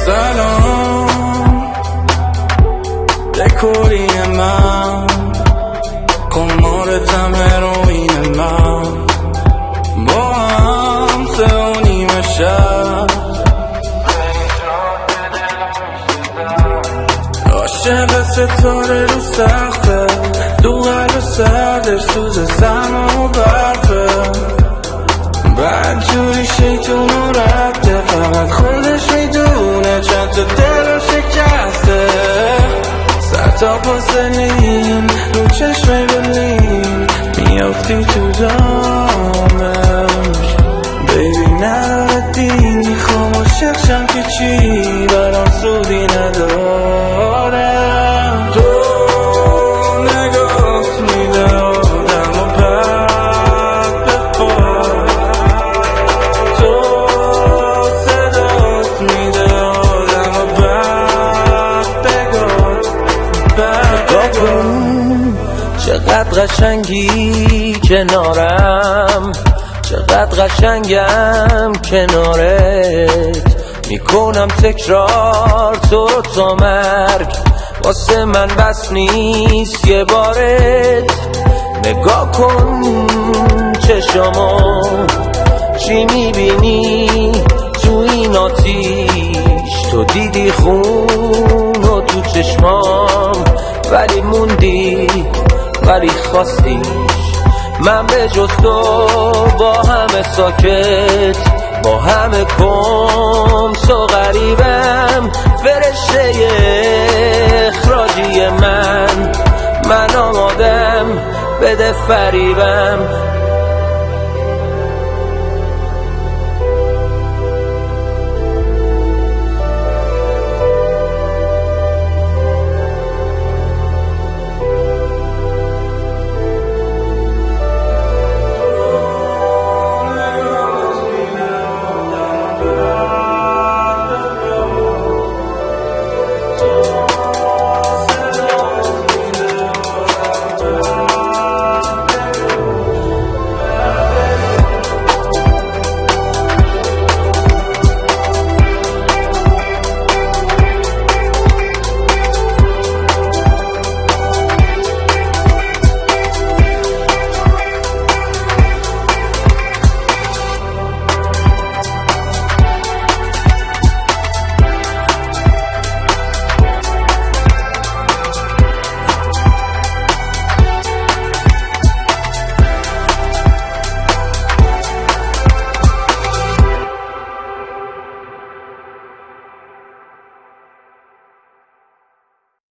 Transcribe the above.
سلام دکوری من قمارتم هروین من با هم 3:30 شب عاشق ستاره رو سخته دو قلب سردش سوز سرما و برفه بعد جوری شیطون و رفته فقط خودش میدونه چند تا دل شکسته سر تا پاسنین رو چشم بلین میافتی تو دامش بیبی نداره دین میخوام عاشقشم که چی برام سودی نداره تو نگاه میده آدم و پرد بخور تو صدات میده آدم و پرد بگار چقدر قشنگی کنارم چقدر قشنگم کنارت میکنم تکرار تو رو تا مرگ واسه من بس نیست یه بارت نگاه کن چشامو چی میبینی تو این آتیش تو دیدی خون و تو چشمام ولی موندی ولی خواستیش من به جز تو با همه ساکت با همه کمس و غریبم فرشته اخراجی من آمادم بده فریبم